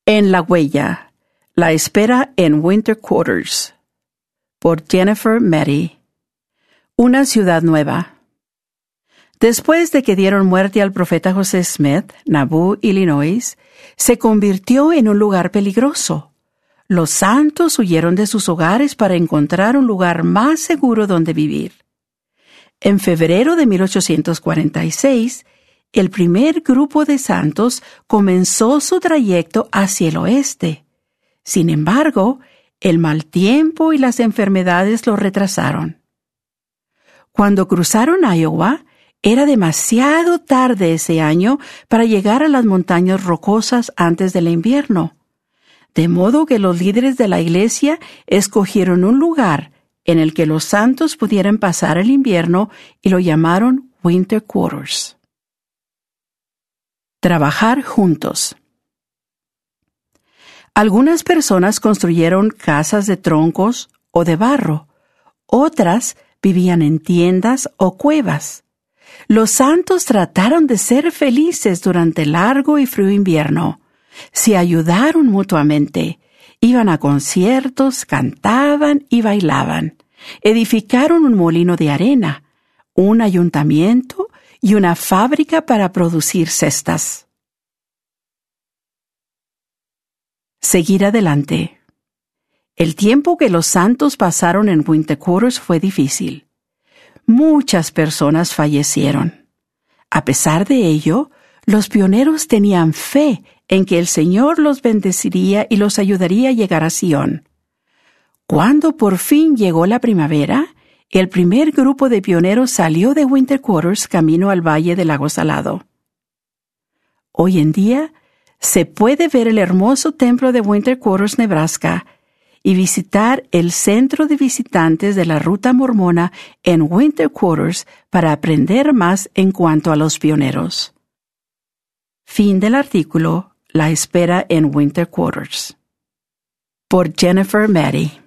En la huella, la espera en Winter Quarters, por Jennifer Matty. Una ciudad nueva. Después de que dieron muerte al profeta José Smith, Nauvoo, Illinois, se convirtió en un lugar peligroso. Los santos huyeron de sus hogares para encontrar un lugar más seguro donde vivir. En febrero de 1846, el primer grupo de santos comenzó su trayecto hacia el oeste. Sin embargo, el mal tiempo y las enfermedades lo retrasaron. Cuando cruzaron Iowa, era demasiado tarde ese año para llegar a las montañas rocosas antes del invierno. De modo que los líderes de la iglesia escogieron un lugar en el que los santos pudieran pasar el invierno y lo llamaron Winter Quarters. Trabajar juntos. Algunas personas construyeron casas de troncos o de barro. Otras vivían en tiendas o cuevas. Los santos trataron de ser felices durante el largo y frío invierno. Se ayudaron mutuamente. Iban a conciertos, cantaban y bailaban. Edificaron un molino de arena, un ayuntamiento y una fábrica para producir cestas. Seguir adelante. El tiempo que los santos pasaron en Winter Quarters fue difícil. Muchas personas fallecieron. A pesar de ello, los pioneros tenían fe en que el Señor los bendeciría y los ayudaría a llegar a Sion. Cuando por fin llegó la primavera, el primer grupo de pioneros salió de Winter Quarters camino al Valle del Lago Salado. Hoy en día, se puede ver el hermoso templo de Winter Quarters, Nebraska, y visitar el centro de visitantes de la Ruta Mormona en Winter Quarters para aprender más en cuanto a los pioneros. Fin del artículo La espera en Winter Quarters. Por Jennifer Matty.